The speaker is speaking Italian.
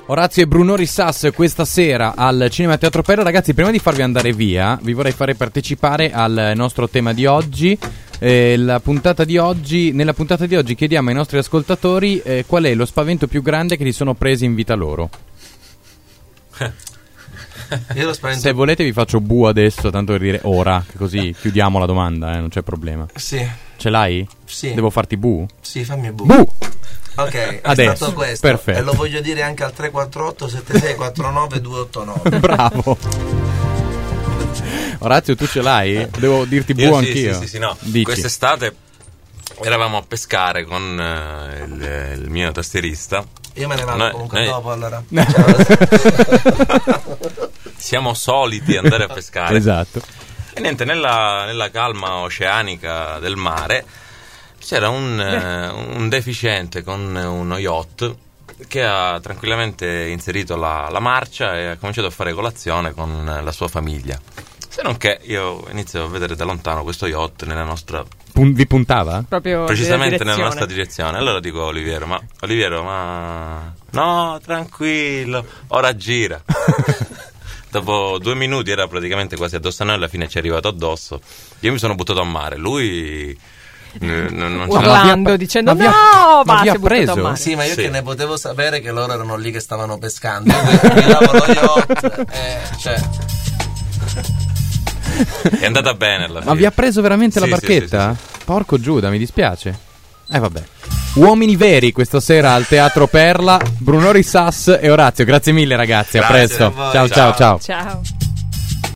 Orazio e Bruno Rissas questa sera al Cinema Teatro Perla. Ragazzi, prima di farvi andare via, vi vorrei fare partecipare al nostro tema di oggi. Nella puntata di oggi chiediamo ai nostri ascoltatori qual è lo spavento più grande che li sono presi in vita loro. Io lo spavento... Se volete vi faccio bu adesso, tanto per dire ora, che così chiudiamo la domanda, non c'è problema. Sì. Ce l'hai? Sì. Devo farti bu? Sì, fammi bu. Bu! Ok, adesso, è stato questo. perfetto. E lo voglio dire anche al 348 7649 289. Bravo. Orazio, tu ce l'hai? Devo dirti bu anch'io. Sì, no. Dici. Quest'estate eravamo a pescare con il mio tastierista. Io me ne vado comunque dopo, allora. Siamo soliti andare a pescare. Esatto. E niente, nella calma oceanica del mare c'era un deficiente con uno yacht che ha tranquillamente inserito la marcia e ha cominciato a fare colazione con la sua famiglia. Se non che io inizio a vedere da lontano questo yacht nella nostra... Vi puntava? Proprio precisamente nella nostra direzione. Allora dico a Oliviero, ma no, tranquillo, ora gira. Dopo 2 minuti era praticamente quasi addosso a noi, alla fine ci è arrivato addosso. Io mi sono buttato a mare, lui non urlando, dicendo no, ma vi ha preso? Sì, ma io che ne potevo sapere che loro erano lì che stavano pescando. Io guidavo lo yacht, cioè... È andata bene alla fine. Ma vi ha preso veramente la barchetta? Sì. Porco Giuda, mi dispiace. Vabbè. Uomini veri questa sera al Teatro Perla. Bruno Rissas e Orazio. Grazie mille ragazzi, a presto. Ciao. Ciao. Ciao.